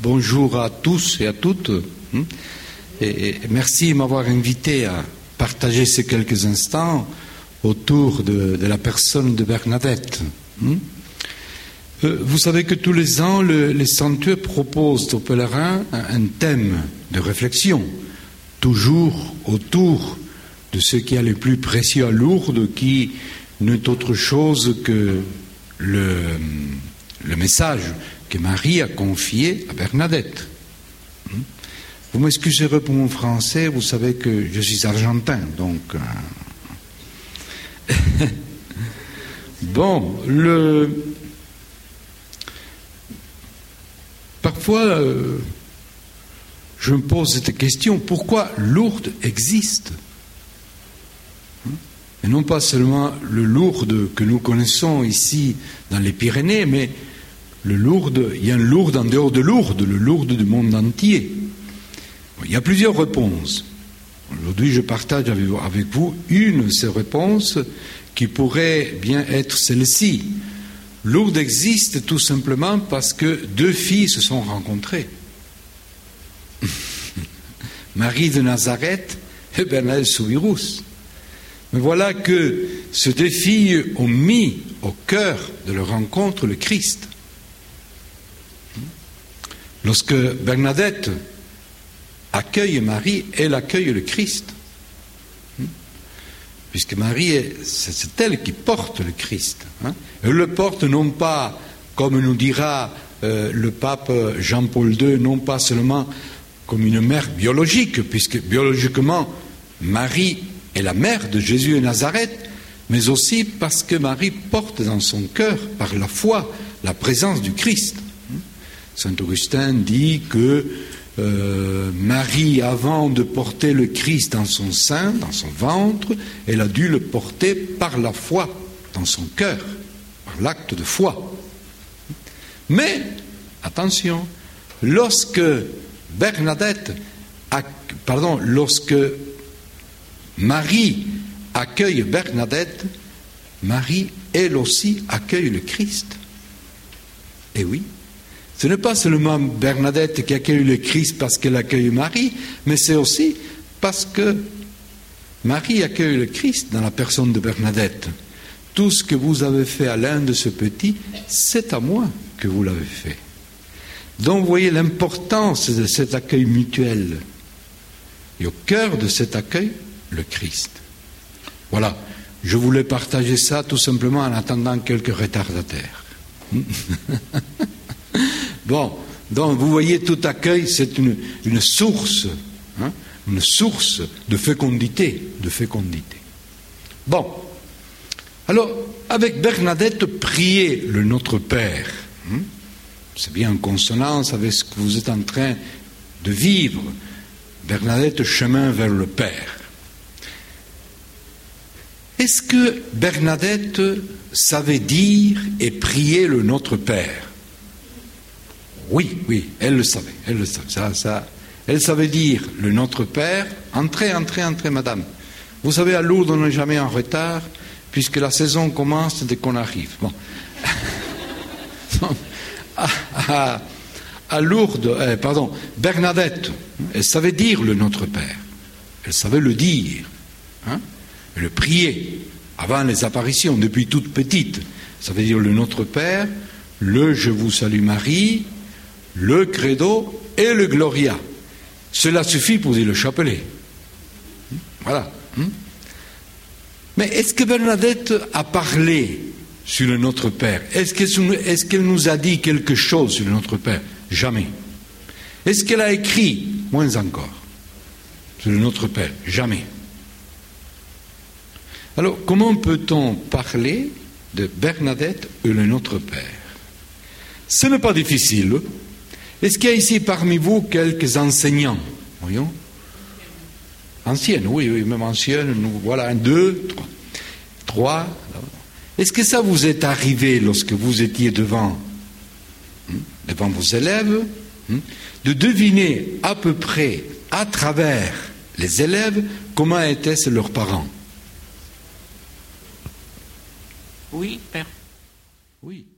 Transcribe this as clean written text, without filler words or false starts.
bonjour à tous et à toutes. Et merci de m'avoir invité à partager ces quelques instants autour de la personne de Bernadette. Vous savez que tous les ans, les sanctuaires proposent aux pèlerins un thème de réflexion, toujours autour de ce qui est le plus précieux à Lourdes, qui n'est autre chose que le message que Marie a confié à Bernadette. Vous m'excuserez pour mon français, vous savez que je suis argentin, donc... Bon, parfois, je me pose cette question, pourquoi Lourdes existe ? Et non pas seulement le Lourdes que nous connaissons ici dans les Pyrénées, mais il y a un Lourdes en dehors de Lourdes, le Lourdes du monde entier. Il y a plusieurs réponses. Aujourd'hui, je partage avec vous une de ces réponses qui pourrait bien être celle-ci. Lourdes existe tout simplement parce que deux filles se sont rencontrées. Marie de Nazareth et Bernadette Soubirous. Mais voilà que ces deux filles ont mis au cœur de leur rencontre le Christ. Lorsque Bernadette accueille Marie, elle accueille le Christ. Puisque Marie, c'est elle qui porte le Christ. Elle le porte non pas, comme nous dira le pape Jean-Paul II, non pas seulement comme une mère biologique, puisque biologiquement, Marie est la mère de Jésus et Nazareth, mais aussi parce que Marie porte dans son cœur, par la foi, la présence du Christ. Saint Augustin dit que Marie, avant de porter le Christ dans son sein, dans son ventre, elle a dû le porter par la foi dans son cœur, par l'acte de foi. Mais, attention, lorsque Marie accueille Bernadette, Marie, elle aussi, accueille le Christ. Eh oui. Ce n'est pas seulement Bernadette qui accueille le Christ parce qu'elle accueille Marie, mais c'est aussi parce que Marie accueille le Christ dans la personne de Bernadette. Tout ce que vous avez fait à l'un de ces petits, c'est à moi que vous l'avez fait. Donc vous voyez l'importance de cet accueil mutuel. Et au cœur de cet accueil, le Christ. Voilà, je voulais partager ça tout simplement en attendant quelques retardataires. Bon, donc vous voyez, tout accueil, c'est une source, une source de fécondité, Bon, alors, avec Bernadette, priez le Notre Père. C'est bien en consonance avec ce que vous êtes en train de vivre. Bernadette, chemin vers le Père. Est-ce que Bernadette savait dire et prier le Notre Père ? Oui, elle le savait. Elle savait dire le Notre Père. Entrez, madame. Vous savez, à Lourdes, on n'est jamais en retard, puisque la saison commence dès qu'on arrive. Bon. À Lourdes, Bernadette, elle savait dire le Notre Père. Elle savait le dire. Le prier avant les apparitions, depuis toute petite. Ça veut dire le Notre Père, le Je vous salue Marie, le Credo et le Gloria. Cela suffit pour dire le chapelet. Voilà. Mais est-ce que Bernadette a parlé sur le Notre Père ? Est-ce qu'elle nous a dit quelque chose sur le Notre Père ? Jamais. Est-ce qu'elle a écrit ? Moins encore. Sur le Notre Père ? Jamais. Alors, comment peut-on parler de Bernadette et le Notre Père ? Ce n'est pas difficile. Est-ce qu'il y a ici parmi vous quelques enseignants ? Voyons. Anciennes, oui, même anciennes. Voilà, 1, 2, 3. Est-ce que ça vous est arrivé lorsque vous étiez devant vos élèves, de deviner à peu près, à travers les élèves, comment étaient leurs parents ? Oui, Père. Oui.